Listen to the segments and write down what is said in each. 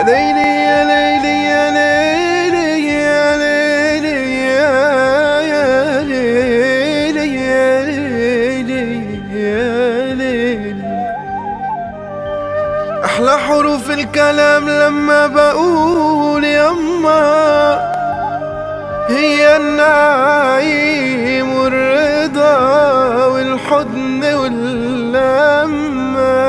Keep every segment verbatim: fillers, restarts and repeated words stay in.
ليلي يا ليلي يا ليلي يا ليلي يا ليلي يا ليلي يا ليلي. أحلى حروف الكلام لما بقول يما، هي النعيم والرضا والحضن واللمة.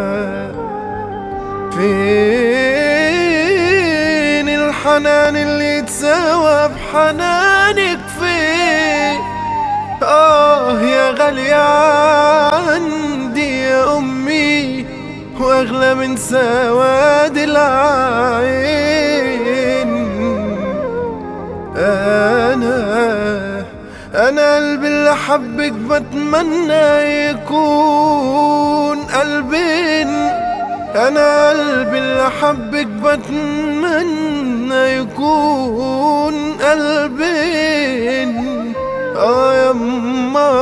فين الحنان اللي يتساوى بحنانك؟ فين آه يا غالية عندي يا أمي، وأغلى من سواد العين. أنا أنا قلبي اللي حبك بتمنى يكون قلبين. أنا قلبي اللي حبك بتمنى يكون قلبين. آه يما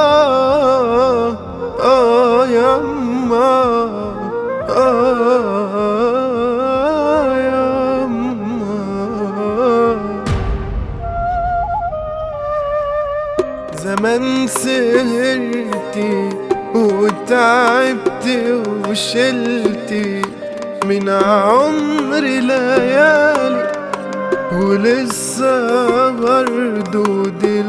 آه يما آه زمان سهرتي وتعبتي وشلتي من عمري ليالي، ولسه برضو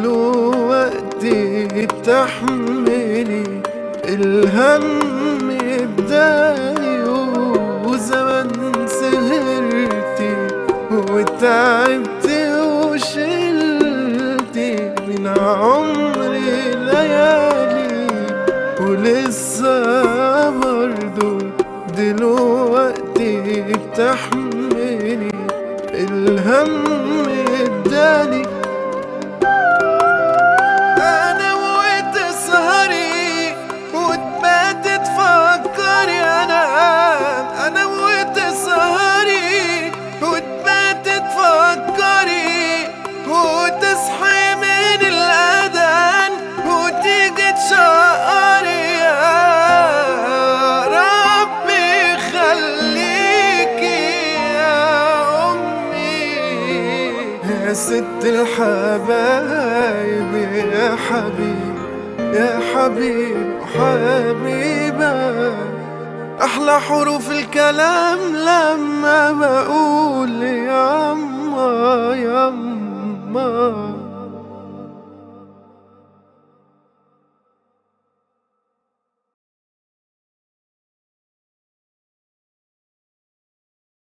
دلوقتي تحملي الهم بداي. وزمان سهرتي وتعبتي وشلتي من عمري ليالي، ولسه برضو دلوقتي بتحملي الهم اداني. انا وتسهري وتباتي تفكري، انا انا وتسهري وتباتي تفكري، وتصحي من الأذان وتيجي تشقري. يا ربي خليكي يا أمي يا ست الحبايب، يا حبيب يا حبيب حبيبة. أحلى حروف الكلام لما بقول يما يما.